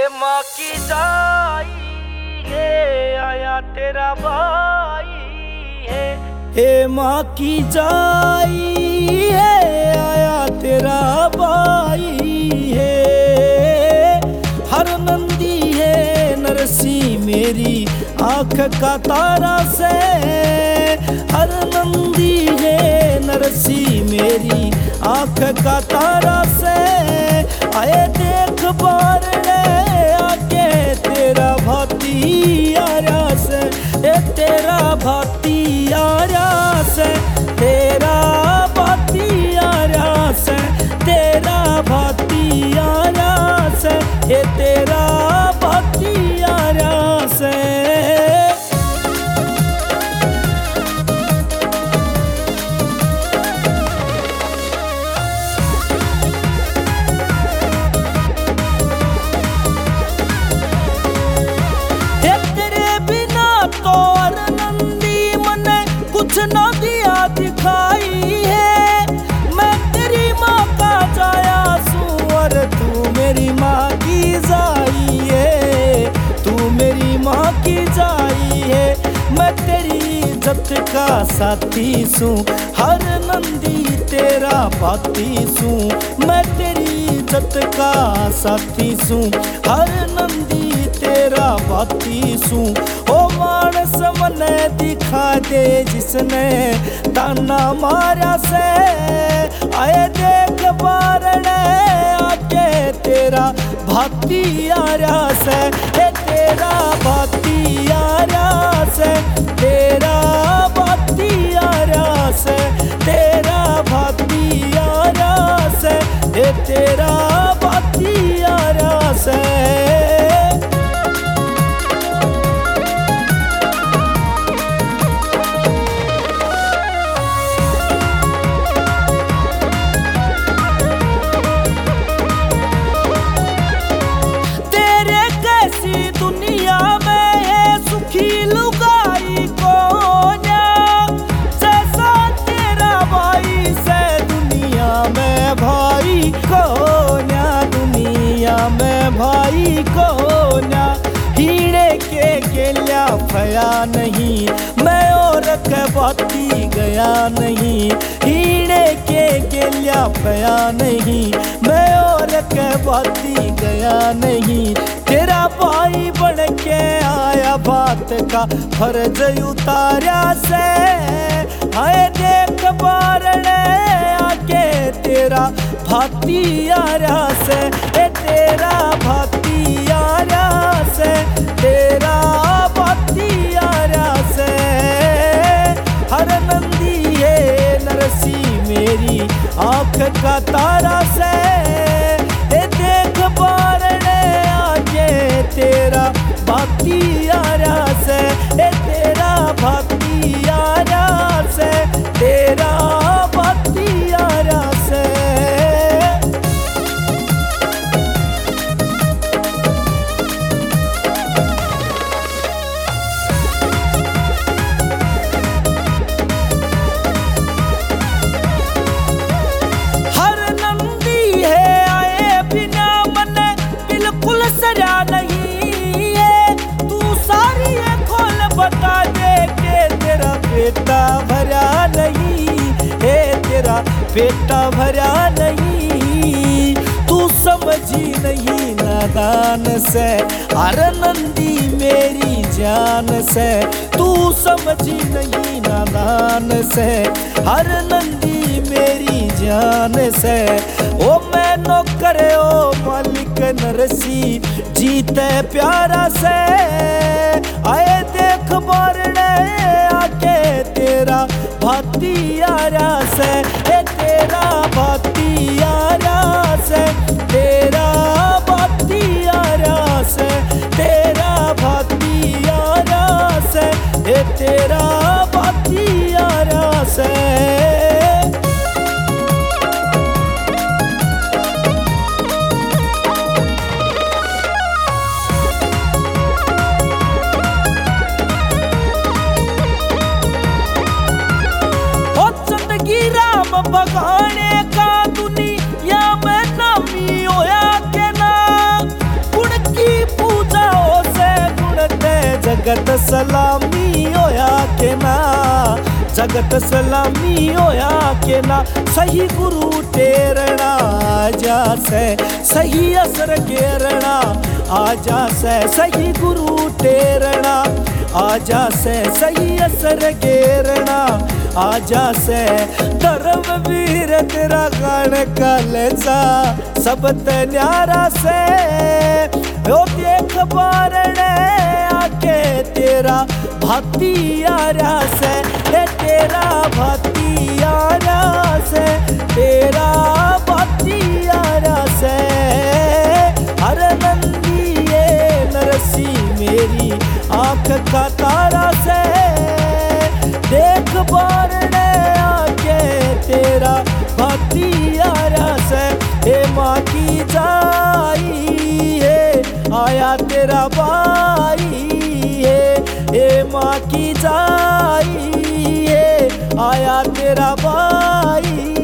माँ की जाई है आया तेरा भाई है। हे माँ की जाई है आया तेरा भाई है। हर नंदी है नरसी मेरी आँख का तारा से। हर नंदी है नरसी मेरी आँख का तारा से। आए देख बार आके तेरा भाती आरा से। तेरा भाती आरा से। तेरा भाती आरा से। तेरा भाती आरा से। तेरा भाती आरा से। कुछ ना दिया दिखाई है। मैं तेरी माँ का जाया सुअर तू मेरी माँ की जाई है। तू मेरी माँ की जाई है। मैं तेरी इज्जत का साथी सूं हर नंदी तेरा भाती सूं। मैं तेरी इज्जत का साथी सूं हर नंदी तेरा भाती सूं। ओ मानस मने दिखा दे जिसने ताना मारा से। आए देख बारने आके तेरा भाती आरा से। तेरा भाती आरा से। तेरा भाती आरा से। तेरा भाती आरा से। तेरा भाती आरा से। दुनिया में है सुखी लुगाई कोन्या जैसा तेरा भाई से। दुनिया में भाई कोन्या। दुनिया में भाई कोन्या। हीरे के गेल्या फया नहीं मैं और के बाती गया नहीं। हीरे के गेल्या फया नहीं मैं और के बाती गया नहीं। तेरा भाई बन के आया बात का फर्ज उतारा से। आए देख बारने आके तेरा भाती आरा से। तेरा भाती आरा से। तेरा भाती आरा से। हर नंदी है नरसी मेरी आँख का तारा से। देख बारने आके तेरा भाती आरा से। तेरा भाती आरा से। तेरा भाती आरा से। सजा नहीं है तू सारी ये खोल बता दे के तेरा पेटा भरा नहीं है। तेरा पेटा भरा नहीं। तू समझी नहीं नादान से हर नंदी मेरी जान से। तू समझी नहीं नादान से हर नंदी मेरी जान से। ओ मैं नौकर ओ मालिक नरसी जीते प्यारा से। आए देख बारने आके तेरा भाती आरा से। तेरा भाती आरा से। तेरा भाती आरा से। तेरा भाती आरा से। तेरा भाती आरा से। बगाने का दुनिया में नामी होया के ना। गुण की जगत सलामी होया के ना, जगत सलामी होया के ना। सही गुरु टेरना आजा से, सही असर गेरना आजा से, सही गुरु टेरना आजा से, सही असर गेरना आजा से। धर्मवीर तेरा गान कलसा सब न्यारा से, ओ देख बारने आके तेरा भाती यारा से, तेरा भाती यारा से, तेरा भाती यारा से। हर नंदिए नरसी मेरी आंख का तारा से, देख बारने आके तेरा भाती यारा से। हे माँ की जाई है आया तेरा भाई है, हे माँ की जाई है आया तेरा भाई।